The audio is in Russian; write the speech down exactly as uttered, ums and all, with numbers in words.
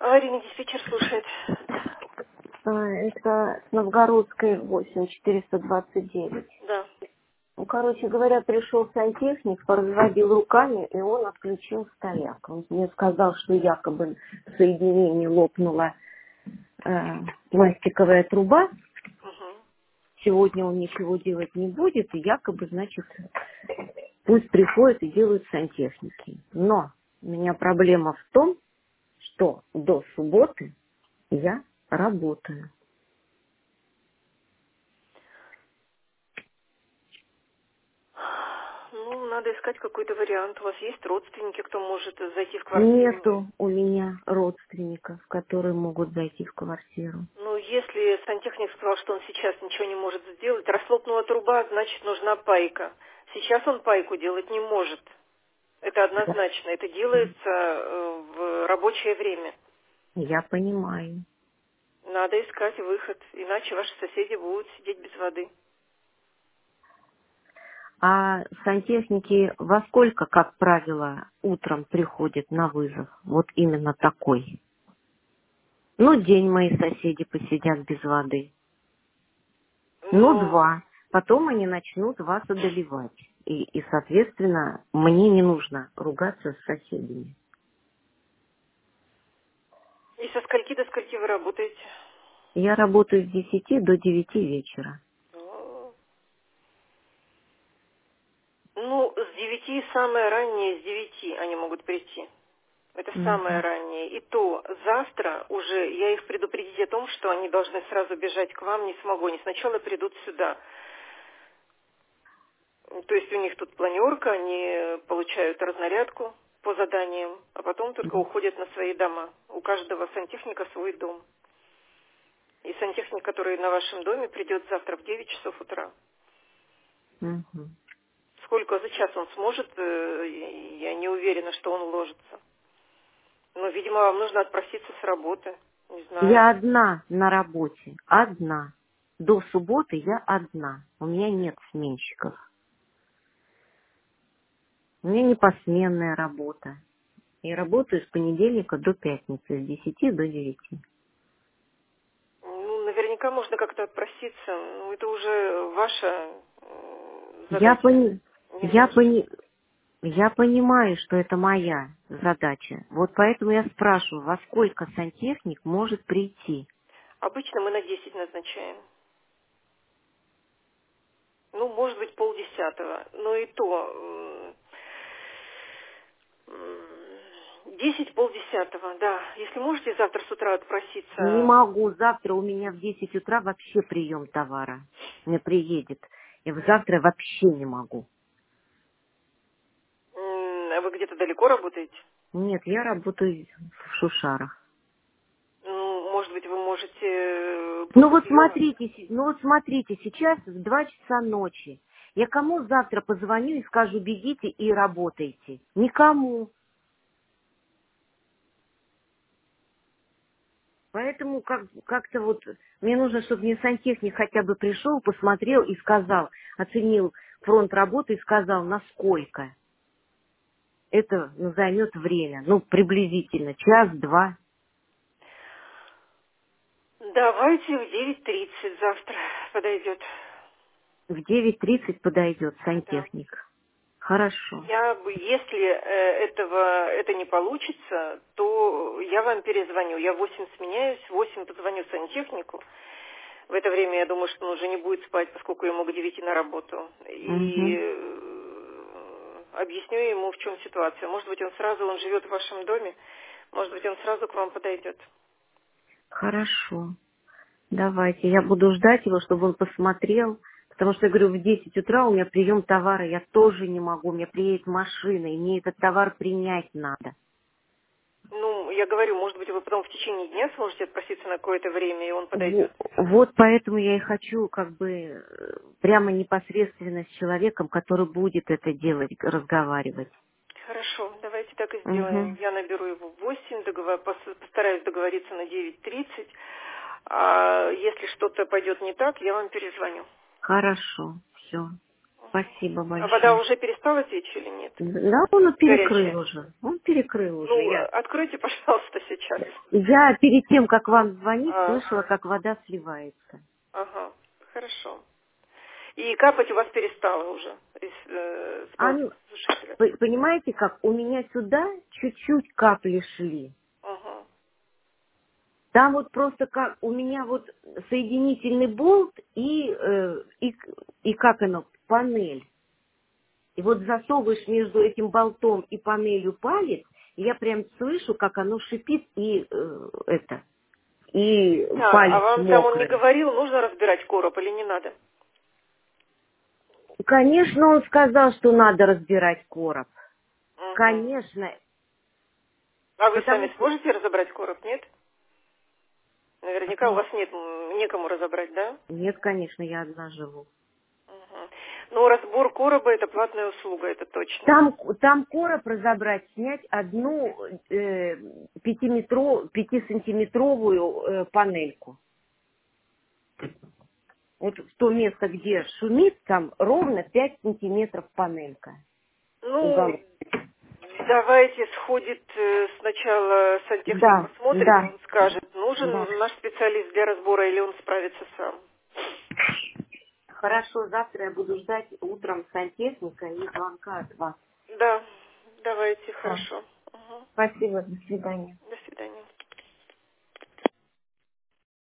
Аварийный диспетчер слушает. А, Это с Новгородской восемь четыреста двадцать девять. Да. Ну, короче говоря, пришел сантехник, поразводил руками, и он отключил стояк. Он мне сказал, что якобы в соединении лопнула э, пластиковая труба. Угу. Сегодня он ничего делать не будет, и якобы, значит, пусть приходят и делают сантехники. Но у меня проблема в том, что до субботы я работаю. Ну, надо искать какой-то вариант. У вас есть родственники, кто может зайти в квартиру? Нету у меня родственников, которые могут зайти в квартиру. Ну, если сантехник сказал, что он сейчас ничего не может сделать, раз лопнула труба, значит, нужна пайка. Сейчас он пайку делать не может. Это однозначно. Это делается э, в рабочее время. Я понимаю. Надо искать выход, иначе ваши соседи будут сидеть без воды. А сантехники во сколько, как правило, утром приходят на вызов? Вот именно такой. Ну, день мои соседи посидят без воды. Ну, Ну, два. Потом они начнут вас одолевать. И, и, соответственно, мне не нужно ругаться с соседями. и со скольки до скольки вы работаете? Я работаю с десяти до девяти вечера. Ну, ну, с девяти самое раннее, с девяти они могут прийти. Это самое Мгм. раннее. И то завтра уже я их предупредить о том, что они должны сразу бежать к вам, не смогу. Они сначала придут сюда. То есть у них тут планерка, они получают разнарядку по заданиям, а потом только уходят на свои дома. У каждого сантехника свой дом. И сантехник, который на вашем доме, придет завтра в девять часов утра. Мгм. Сколько за час он сможет, э, я не уверена, что он уложится. Но, видимо, вам нужно отпроситься с работы. Не знаю. Я одна на работе. Одна. До субботы я одна. У меня нет сменщиков. У меня не посменная работа. Я работаю с понедельника до пятницы, с десяти до девяти. Ну, наверняка можно как-то отпроситься. Ну, это уже ваша э, Я, задача. пони... Не я, наша. пони... я понимаю, что это моя задача. Вот поэтому я спрашиваю, во сколько сантехник может прийти? Обычно мы на десять назначаем. Ну, может быть, полдесятого. Но и то... м, м, десять полдесятого, да. Если можете завтра с утра Не отпроситься... могу. Завтра у меня в десять утра вообще прием товара. Мне приедет. Я завтра вообще не могу. м, А вы где-то далеко работаете? Нет, я работаю в Шушарах. Ну, может быть, вы можете э, Ну после вот приема... смотрите, се- ну вот смотрите, сейчас в два часа ночи. Я кому завтра позвоню и скажу, бегите и работайте? Никому. Поэтому как, как-то вот мне нужно, чтобы мне сантехник хотя бы пришел, посмотрел и сказал, оценил фронт работы и сказал, насколько это ну, займет время. Ну, приблизительно, час-два. Давайте в девять тридцать завтра подойдет. В девять тридцать подойдет Да. сантехник. Хорошо. Я бы, если э, этого это не получится, то я вам перезвоню. Я в восемь сменяюсь, в восемь позвоню сантехнику. В это время я думаю, что он уже не будет спать, поскольку ему к девяти на работу. И Угу. э, объясню ему, в чем ситуация. Может быть, он сразу, он живет в вашем доме, может быть, он сразу к вам подойдет. Хорошо. Давайте, я буду ждать его, чтобы он посмотрел, потому что, я говорю, в десять утра у меня прием товара, я тоже не могу, у меня приедет машина, и мне этот товар принять надо. Ну, я говорю, может быть, вы потом в течение дня сможете отпроситься на какое-то время, и он Во- подойдет. Вот поэтому я и хочу как бы э, прямо непосредственно с человеком, который будет это делать, разговаривать. Хорошо, давайте так и сделаем. Угу. Я наберу его в восемь, договор- пос- постараюсь договориться на девять тридцать. А если что-то пойдет не так, я вам перезвоню. Хорошо, все. Спасибо А вода большое. уже перестала течь или нет? Да, он перекрыл Горячая. уже. Он перекрыл уже. Ну, Я, откройте, пожалуйста, сейчас. я перед тем, как вам звонить, А, слышала, как вода сливается. ага, хорошо. И капать у вас перестало уже из э, с А, ну, полосушителя? вы понимаете, как у меня сюда чуть-чуть капли шли. Ага. Там вот просто как у меня вот соединительный болт и, э, и, и как оно, панель. И вот засовываешь между этим болтом и панелью палец, и я прям слышу, как оно шипит, и э, это, и Так, а палец вам там он не мокрый. говорил, нужно разбирать короб или не надо? Конечно, он сказал, что надо разбирать короб. Угу. Конечно, А вы потому сами что... сможете разобрать короб, нет? Наверняка у ну, вас нет, м, некому разобрать, да? нет, конечно, я одна живу. Угу. Ну, разбор короба – это платная услуга, это точно. Там, там короб разобрать, снять одну э, пятиметро- пятисантиметровую э, панельку. Вот в то место, где шумит, там ровно пять сантиметров панелька. Ну, Уголок. давайте сходит э, сначала сантехник Да, посмотрит, да, он скажет, да. нужен наш специалист для разбора или он справится сам. Хорошо, завтра я буду ждать утром сантехника и звонка от вас. Да, давайте, А, хорошо. Угу. спасибо, до свидания.